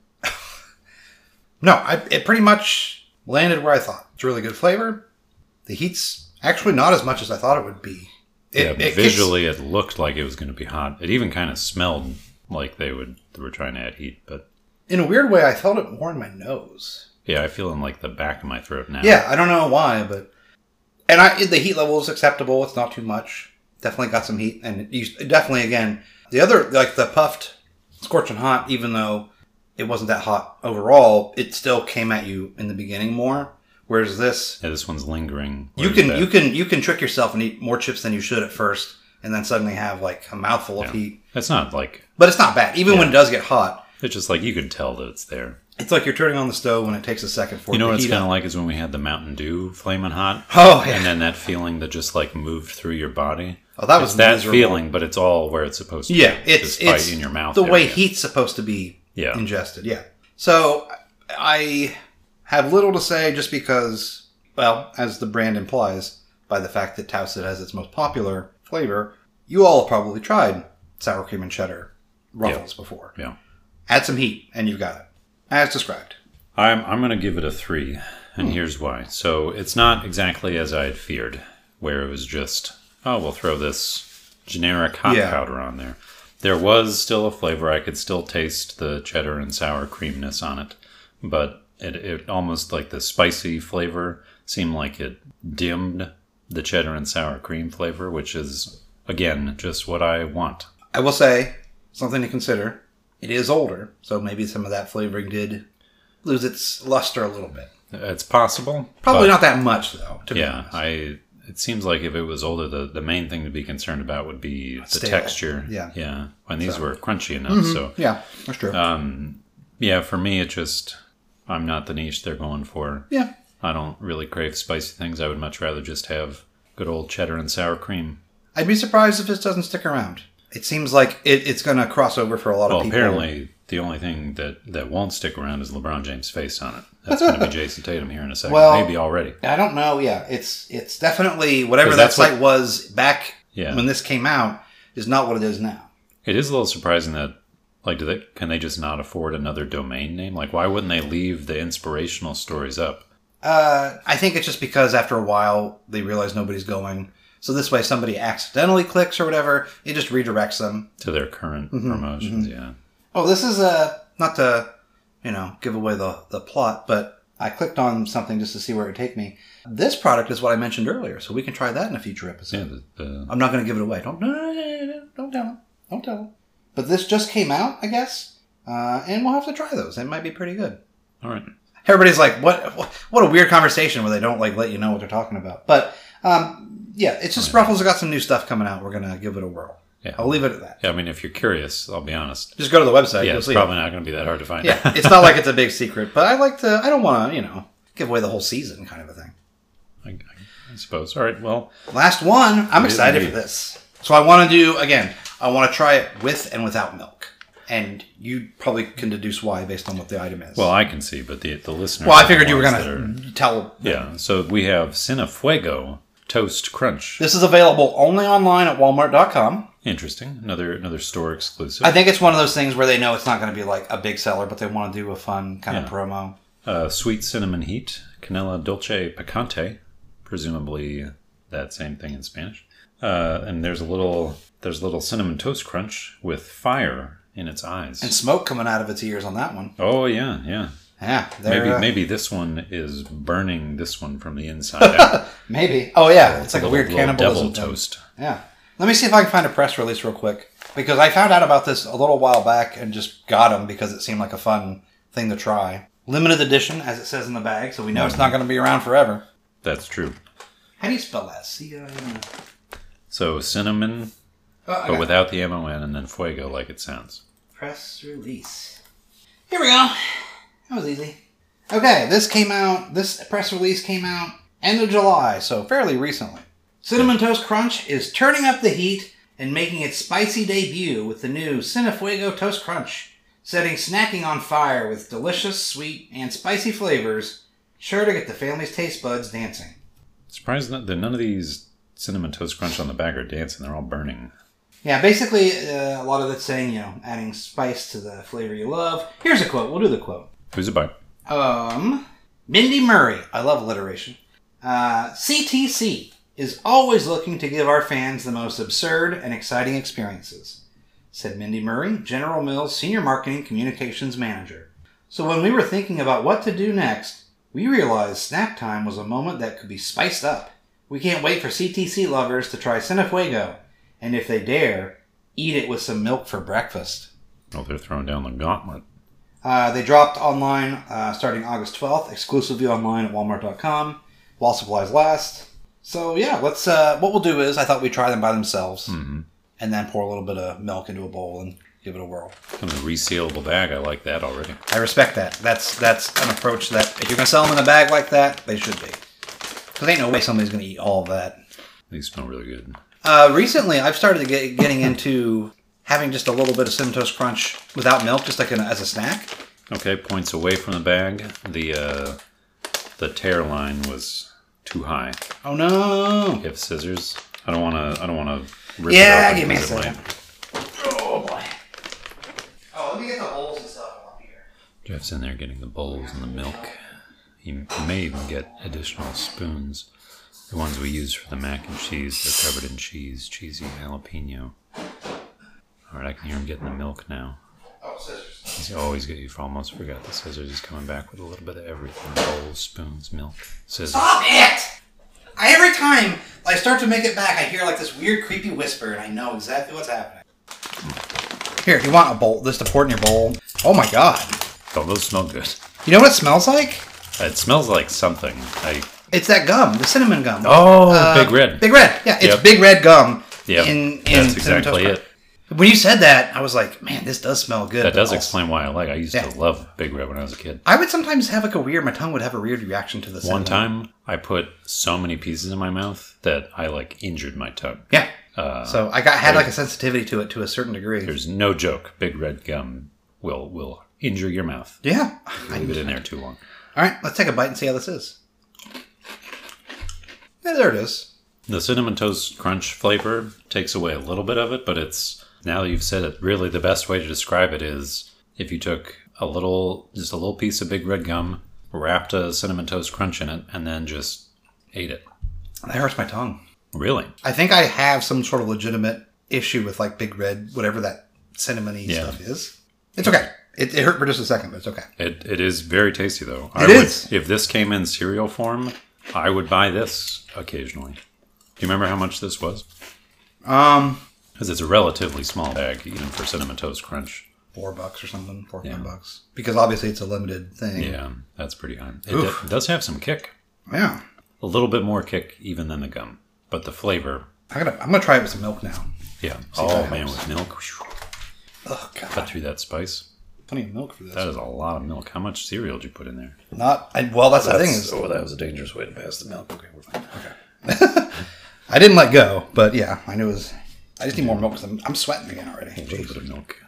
No, it pretty much landed where I thought. It's a really good flavor. The heat's actually not as much as I thought it would be. Visually, it looked like it was going to be hot. It even kind of smelled like they were trying to add heat. But in a weird way, I felt it more in my nose. yeah, I feel in like the back of my throat now. Yeah, I don't know why, but the heat level is acceptable. It's not too much. Definitely got some heat, and definitely again the other the puffed scorching hot. Even though it wasn't that hot overall, it still came at you in the beginning more. Whereas this, this one's lingering. you can trick yourself and eat more chips than you should at first, and then suddenly have like a mouthful of heat. It's not like, But it's not bad, even when it does get hot. it's just like you can tell that it's there. It's like you're turning on the stove when it takes a second for it You know to what it's heat kind of up. like is when we had the Mountain Dew flaming hot. Oh, yeah. And then that feeling that just like moved through your body. Oh, that was it's that miserable. feeling, but it's all where it's supposed to be. Yeah, it's in your mouth. the way area. heat's supposed to be Yeah. ingested. Yeah. So I have little to say just because, well, as the brand implies, by the fact that touts it as its most popular flavor, you all have probably tried sour cream and cheddar Ruffles before. Yeah. Add some heat, and you've got it, as described. I'm going to give it a 3, and here's why. So it's not exactly as I had feared, where it was just, oh, we'll throw this generic hot powder on there. There was still a flavor. I could still taste the cheddar and sour creaminess on it, but it almost like the spicy flavor seemed like it dimmed the cheddar and sour cream flavor, which is, again, just what I want. I will say, something to consider, it is older, so maybe some of that flavoring did lose its luster a little bit. It's possible. Probably but- not that much, though, to be Yeah, honest. it seems like if it was older, the main thing to be concerned about would be the Stale. texture. Yeah. Yeah. And these were crunchy enough. So, Yeah, that's true. yeah, for me, it just, I'm not the niche they're going for. Yeah. I don't really crave spicy things. I would much rather just have good old cheddar and sour cream. I'd be surprised if this doesn't stick around. It seems like it's going to cross over for a lot of people. Apparently, the only thing that won't stick around is LeBron James' face on it. That's going to be Jason Tatum here in a second. Well, maybe already. I don't know. Yeah, it's definitely whatever that site was back when this came out is not what it is now. It is a little surprising that, like, can they just not afford another domain name? Like, why wouldn't they leave the inspirational stories up? I think it's just because after a while they realize nobody's going. So this way, somebody accidentally clicks or whatever, it just redirects them to their current promotions. Yeah. Oh, this is not to give away the plot, but I clicked on something just to see where it would take me. This product is what I mentioned earlier, so we can try that in a future episode. Yeah, I'm not going to give it away. Don't tell them. Don't tell them. But this just came out, I guess, and we'll have to try those. It might be pretty good. All right. Everybody's like, what a weird conversation where they don't let you know what they're talking about. But yeah, it's just Ruffles have got some new stuff coming out. We're going to give it a whirl. Yeah. I'll leave it at that. Yeah, I mean, if you're curious, I'll be honest. Just go to the website. Yeah, you'll it's see probably not going to be that hard to find. Yeah, it's not like it's a big secret, but I don't want to, give away the whole season kind of a thing. I suppose. All right, well. Last one. I'm excited for this. So I want to try it with and without milk. And you probably can deduce why based on what the item is. Well, I can see, but the listeners... Well, I figured you were going to tell... Yeah, so we have Cinefuego Toast Crunch. This is available only online at Walmart.com. Interesting. Another store exclusive. I think it's one of those things where they know it's not going to be like a big seller, but they want to do a fun kind of promo. Sweet Cinnamon Heat, Canela Dulce Picante, presumably that same thing in Spanish. And there's a little Cinnamon Toast Crunch with fire in its eyes. And smoke coming out of its ears on that one. Oh, yeah, yeah. Yeah. Maybe this one is burning this one from the inside out. Maybe. Oh, yeah. It's like a weird cannibalism devil toast. Yeah. Let me see if I can find a press release real quick. Because I found out about this a little while back and just got them because it seemed like a fun thing to try. Limited edition, as it says in the bag, so we know it's not going to be around forever. That's true. How do you spell that? C-I-N... So cinnamon, but without the M-O-N, and then fuego like it sounds. Press release. Here we go. That was easy. Okay, this press release came out end of July, so fairly recently. Cinnamon Toast Crunch is turning up the heat and making its spicy debut with the new Cinefuego Toast Crunch, setting snacking on fire with delicious, sweet, and spicy flavors, sure to get the family's taste buds dancing. Surprised that none of these Cinnamon Toast Crunch on the bag are dancing. They're all burning. Yeah, basically, a lot of it's saying, adding spice to the flavor you love. Here's a quote. We'll do the quote. Who's it by? Mindy Murray. I love alliteration. CTC is always looking to give our fans the most absurd and exciting experiences, said Mindy Murray, General Mills Senior Marketing Communications Manager. So when we were thinking about what to do next, we realized snack time was a moment that could be spiced up. We can't wait for CTC lovers to try Cinefuego, and if they dare, eat it with some milk for breakfast. Oh, they're throwing down the gauntlet. They dropped online starting August 12th, exclusively online at Walmart.com, while supplies last. So yeah, let's. What we'll do is, I thought we'd try them by themselves, and then pour a little bit of milk into a bowl and give it a whirl. In a resealable bag, I like that already. I respect that. That's an approach that if you're gonna sell them in a bag like that, they should be. Because ain't no way somebody's gonna eat all of that. These smell really good. Recently, I've started getting into having just a little bit of Cinnamon Toast Crunch without milk, just like as a snack. Okay, points away from the bag. The tear line was too high. Oh no! You have scissors. I don't want to. Yeah, give me a second. Oh boy. Oh, let me get the bowls and stuff on here. Jeff's in there getting the bowls and the milk. He may even get additional spoons. The ones we use for the mac and cheese, they're covered in cheese, cheesy jalapeno. Alright, I can hear him getting the milk now. Oh, scissors. He's almost forgot the scissors. He's coming back with a little bit of everything. Bowls, spoons, milk, scissors. Stop it! Every time I start to make it back, I hear like this weird creepy whisper, and I know exactly what's happening. Here, you want a bowl, this to pour in your bowl? Oh my god. Oh, those smell good. You know what it smells like? It smells like something. It's that gum, the cinnamon gum. Oh, Big Red. Big Red. Yeah, it's Big Red gum. Yeah, in that's exactly it. When you said that, I was like, man, this does smell good. That but does also- explain why I like. I used Yeah. to love Big Red when I was a kid. I would sometimes have like my tongue would have a weird reaction to the cinnamon. One time, I put so many pieces in my mouth that I like injured my tongue. Yeah. So I had like a sensitivity to it to a certain degree. There's no joke. Big Red gum will injure your mouth. Yeah. Leave it in there too long. All right, let's take a bite and see how this is. Yeah, there it is. The Cinnamon Toast Crunch flavor takes away a little bit of it, but it's, now that you've said it, really the best way to describe it is if you took just a little piece of Big Red gum, wrapped a Cinnamon Toast Crunch in it, and then just ate it. That hurts my tongue. Really? I think I have some sort of legitimate issue with like Big Red, whatever that cinnamony stuff is. It's okay. It hurt for just a second, but it's okay. It is very tasty, though. It is. If this came in cereal form, I would buy this occasionally. Do you remember how much this was? Because it's a relatively small bag, even for Cinnamon Toast Crunch. $4 or something, $5. Because obviously it's a limited thing. Yeah, that's pretty high. It does have some kick. Yeah. A little bit more kick even than the gum. But the flavor, I'm gonna try it with some milk now. yeah. if Oh, that man, helps. with milk. Whew, Oh cut god. through that spice. Plenty of milk for this. That is a lot of milk. How much cereal did you put in there? That's the thing is that was a dangerous way to pass the milk. Okay, we're fine. I didn't let go, but yeah, I knew it was. I just need more milk because I'm sweating again already. A little bit of milk.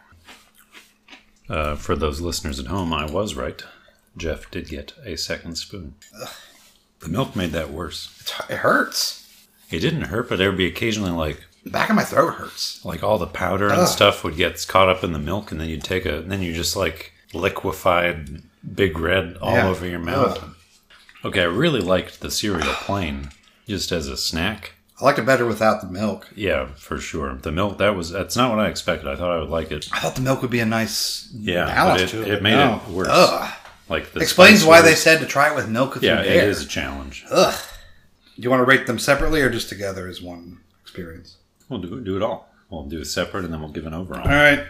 For those listeners at home, I was right. Jeff did get a second spoon. The milk made that worse. It hurts. It didn't hurt, but there would be occasionally The back of my throat hurts. like all the powder and stuff would get caught up in the milk, and then you'd then you just like liquefied Big Red all over your mouth. Ugh. Okay, I really liked the cereal plain, just as a snack. I liked it better without the milk. Yeah, for sure. The milk, that's not what I expected. I thought I would like it. I thought the milk would be a nice balance but to it. it made No. it worse. Ugh. Like the Explains spice why they was- said to try it with milk if Yeah, you it dare. is a challenge. Ugh. Do you want to rate them separately or just together as one experience? We'll do it all. We'll do it separate, and then we'll give an overall. All right.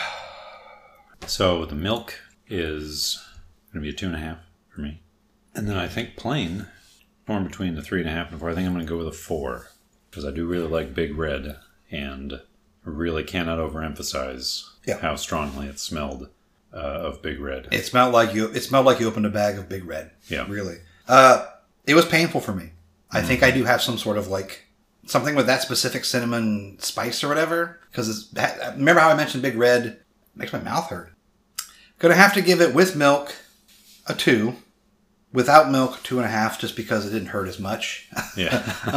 So the milk is going to be a 2.5 for me. And then I think plain, somewhere between the 3.5 and 4. I think I'm going to go with a 4. Because I do really like Big Red. And really cannot overemphasize how strongly it smelled of Big Red. It smelled like you opened a bag of Big Red. Yeah. Really. It was painful for me. I think I do have some sort of like something with that specific cinnamon spice or whatever. Because remember how I mentioned Big Red? It makes my mouth hurt. Gonna have to give it with milk a 2. Without milk, 2.5, just because it didn't hurt as much. Yeah.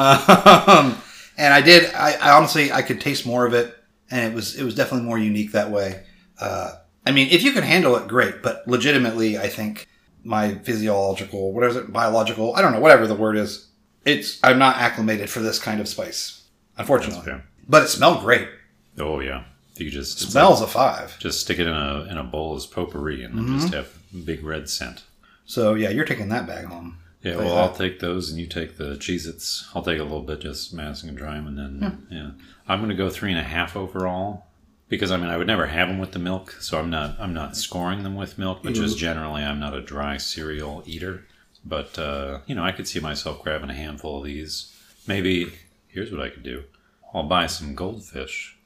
And I honestly, I could taste more of it, and it was definitely more unique that way. I mean, if you can handle it, great, but legitimately, I think my biological, I don't know, whatever the word is, I'm not acclimated for this kind of spice, unfortunately. That's fair. But it smelled great. Oh, yeah. You just it's Smells a 5. just stick it in a bowl as potpourri and then just have Big Red scent. So, yeah, you're taking that bag home. Yeah, well, I'll take those, and you take the Cheez-Its. I'll take a little bit, just massing and dry them, and then I'm going to go 3.5 overall because I would never have them with the milk, so I'm not scoring them with milk. But just generally, I'm not a dry cereal eater. But I could see myself grabbing a handful of these. Maybe here's what I could do: I'll buy some Goldfish.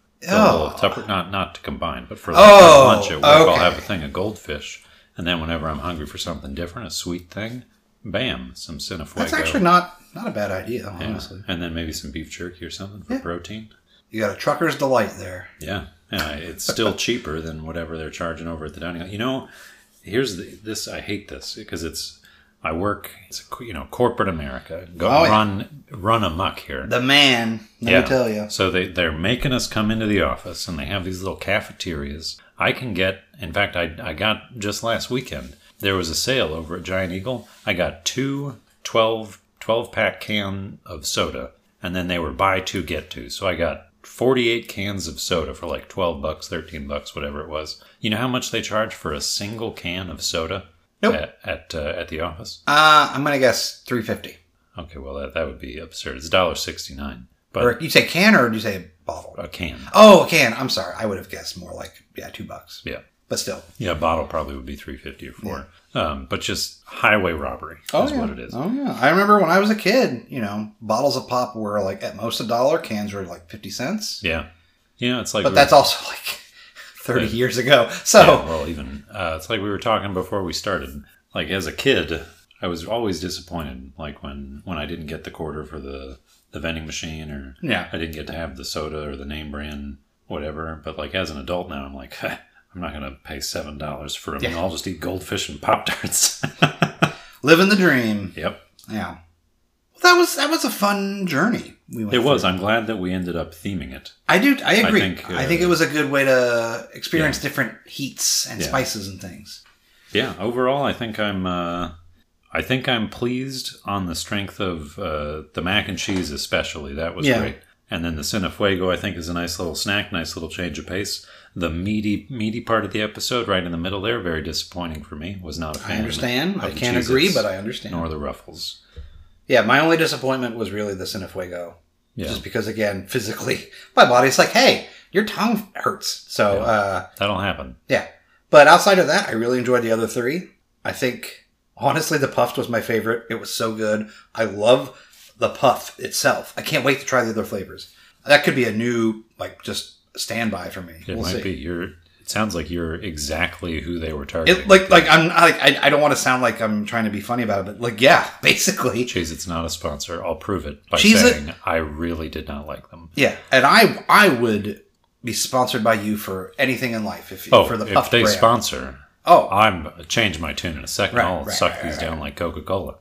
Not to combine, but for lunch at work, I'll have a thing of Goldfish, and then whenever I'm hungry for something different, a sweet thing. Bam, some Cinefuego. That's actually not a bad idea, honestly. And then maybe some beef jerky or something for protein. You got a trucker's delight there. Yeah, it's still cheaper than whatever they're charging over at the dining hall. Here's this. I hate this because I work. It's corporate America. Run amok here. The man, let me tell you. So they're making us come into the office, and they have these little cafeterias. I can get. In fact, I got just last weekend. There was a sale over at Giant Eagle. I got 2 12-pack can of soda, and then they were buy 2, get 2. So I got 48 cans of soda for like $12, $13, whatever it was. You know how much they charge for a single can of soda? Nope. At the office? I'm going to guess $3.50. Okay, well, that would be absurd. It's $1.69. But Or you say can or do you say bottle? a can. Oh, a can. I'm sorry. I would have guessed more like, $2. Yeah. But still. Yeah, a bottle probably would be $3.50 or $4. But just highway robbery is what it is. Oh, yeah. I remember when I was a kid, bottles of pop were like at most $1. Cans were like 50 cents. Yeah. It's like But that's also like 30 years ago. So, yeah, well, even it's like we were talking before we started. Like as a kid, I was always disappointed. Like when I didn't get the quarter for the vending machine, or Yeah. I didn't get to have the soda or the name brand, whatever. But like as an adult now, I'm like, I'm not going to pay $7 for them. Yeah. I'll just eat Goldfish and Pop-Tarts. living the dream. Yep. Yeah. Well, that was a fun journey. We went It was. through. I'm glad that we ended up theming it. I agree. I I think, think it was a good way to experience Yeah. different heats and Yeah. spices and things. Yeah. Overall, I think I'm pleased on the strength of the mac and cheese, especially. That was Yeah. great. And then the Cinefuego, I think, is a nice little snack, nice little change of pace. The meaty part of the episode, right in the middle there, very disappointing for me. Was not a fan. I understand. Of I the can't Cheez-Its, agree, but I understand. Nor the Ruffles. Yeah, my only disappointment was really the Cinefuego. Yeah. Just because, again, physically, my body's like, hey, your tongue hurts. So, That'll happen. yeah. But outside of that, I really enjoyed the other three. I think, honestly, the Puffed was my favorite. It was so good. I love the Puff itself. I can't wait to try the other flavors. That could be a new, just standby for me. It We'll might see. be. It sounds like you're exactly who they were targeting. I don't want to sound like I'm trying to be funny about it, but yeah, basically. Cheez-It's not a sponsor. I'll prove it by Cheez-It- saying I really did not like them. Yeah, and I would be sponsored by you for anything in life for the Puffed if they brand. sponsor, Oh, change my tune in a second. Right, I'll right, suck right, these right. down like Coca-Cola.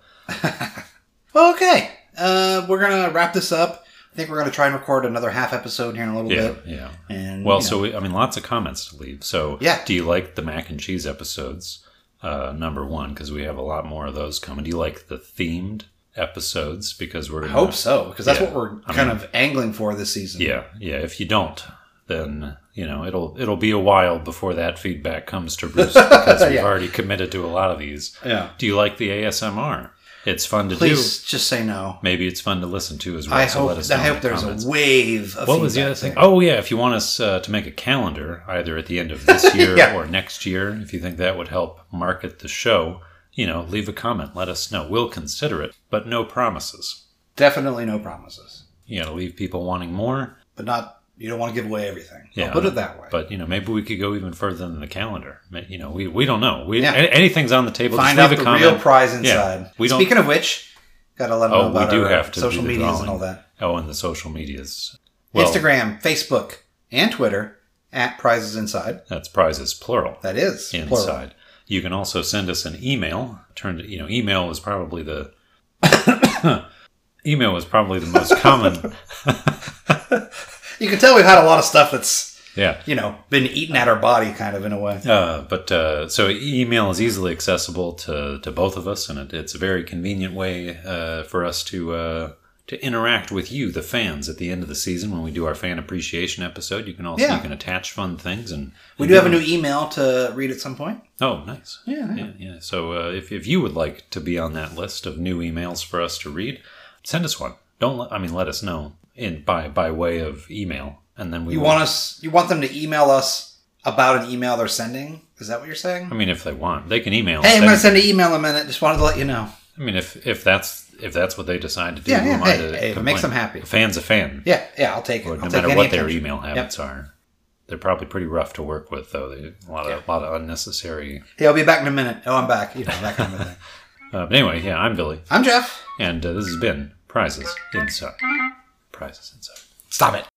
okay. We're gonna wrap this up. I think we're gonna try and record another half episode here in a little Yeah, bit. yeah. And Well, you know, lots of comments to leave. So, Yeah. do you like the mac and cheese episodes? Number one, because we have a lot more of those coming. Do you like the themed episodes? Because we're I gonna, hope so because that's Yeah. what we're I kind mean- of angling for this season. Yeah, yeah. If you don't, then it'll be a while before that feedback comes to roost because we've Yeah. already committed to a lot of these. Yeah. Do you like the ASMR? It's fun to Please just say no. do. Maybe it's fun to listen to as well. I so let us know in hope the there's comments. a wave of What was the other feedback thing? there. Oh, yeah. If you want us to make a calendar, either at the end of this year Yeah. or next year, if you think that would help market the show, leave a comment. Let us know. We'll consider it, but no promises. Definitely no promises, You got to leave people wanting more. but not. You don't want to give away everything. Yeah, I'll put it that way. But maybe we could go even further than the calendar. We don't know. Yeah. Anything's on the table. Find just out leave the a comment. real prize Yeah. inside. We don't. Speaking of which, gotta let them know we about do our have to social do the medias drawing. and all that. Oh, and the social medias. Well, Instagram, Facebook, and Twitter at Prizes Inside. That's prizes plural. That is Inside. plural. You can also send us an email. Email is probably the email is probably the most common. You can tell we've had a lot of stuff that's Yeah. been eaten at our body, kind of in a way. So email is easily accessible to both of us, and it's a very convenient way for us to interact with you, the fans, at the end of the season when we do our fan appreciation episode. You can also Yeah. you can attach fun things, and We do have a new email to read at some point. Oh, nice. Yeah. Yeah. So if you would like to be on that list of new emails for us to read, send us one. Let us know by way of email, and then You want them to email us about an email they're sending? Is that what you're saying? if they want, they can email. Hey, us. I'm going to send an email in a minute. Just wanted to let you know. If that's what they decide to do, Yeah, who yeah. am I Hey, to if it complain? makes them happy. A fan's a fan. Yeah, I'll take it. No I'll take matter any what their attention. email habits are, they're probably pretty rough to work with, though. A lot of unnecessary. Hey, I'll be back in a minute. Oh, I'm back. That kind of a thing. But anyway, yeah, I'm Billy, I'm Jeff. and this has been Prizes Inside. Prizes Inside. Stop it.